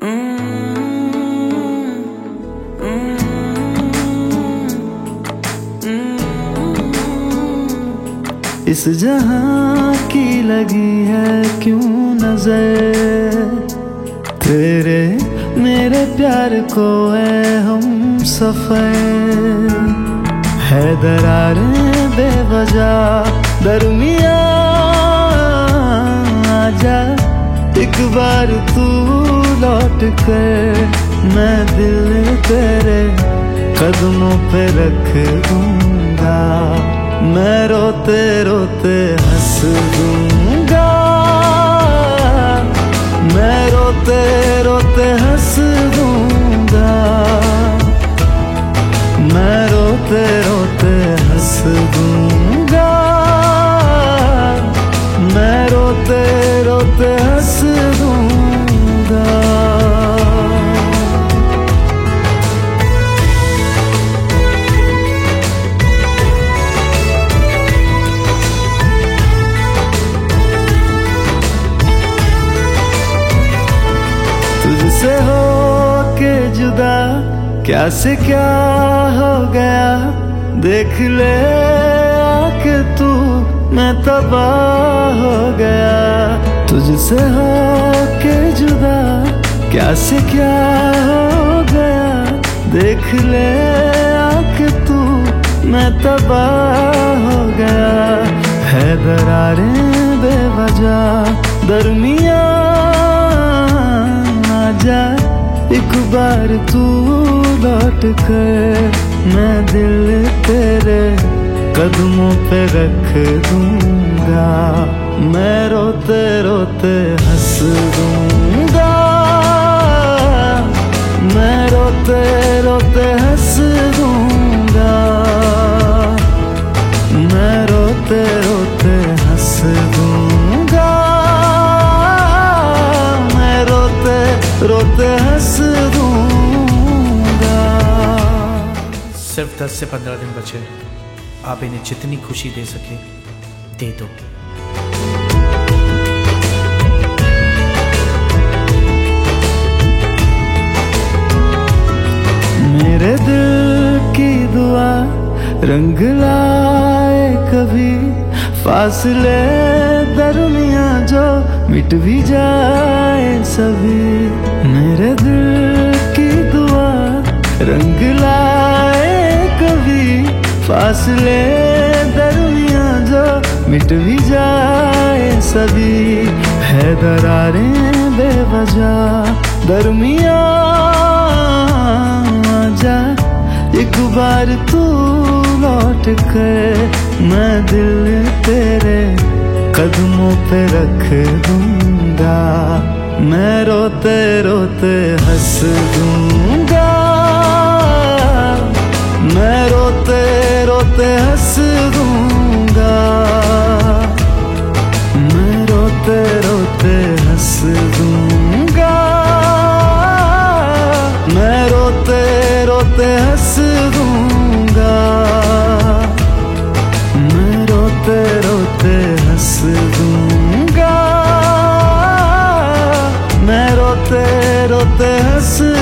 इस जहां की लगी है क्यों नजर, तेरे मेरे प्यार को है हम सफर। है दरारें बेवजह दरमिया, आजा एक बार तू लौट कर, मैं दिल तेरे कदमों पे रख दूंगा। मैं रोते रोते हंस दूंगा, मैं रोते रोते हंस दूंगा, मैं रोते रोते हंस दूंगा, मैं रोते रोते हंस दूंगा। तुझसे हो के जुदा क्या से क्या हो गया, देख ले आके तू मैं तबाह हो गया। तुझसे हो के जुदा क्या से क्या हो गया, देख ले आके तू मैं तबाह हो गया। है दरारें बेवजह दरमिया, आजा एक बार तू लौट कर, मैं दिल तेरे कदमों पे रख दूंगा। मैं रोते रोते हंस दूंगा, मैं रोते रोते हंस दूंगा, मैं रोते रोते हंस दूंगा, मैं रोते रोते हंस दूंगा। सिर्फ 10 से 15 दिन बचे, आप इन्हें जितनी खुशी दे सके दे दो। मेरे दिल की दुआ रंग लाए कभी, फासले दरमिया जो मिट भी जाए सभी। मेरे दिल की दुआ रंग लाए कभी, फासले दरमिया जो मिट भी जाए सभी। है दरारें बेवजह दरमिया, आजा एक बार तू लौट कर, मैं दिल तेरे कदमों पे रख दूंगा। मैं रोते रोते हंस दूंगा, मैं रोते रोते हंस दूंगा, मैं रोते रोते हंस दूंगा, मैं रोते रोते हंस दूंगा, मैं रोते रोते हंस दूंगा, मैं रोते रोते हंस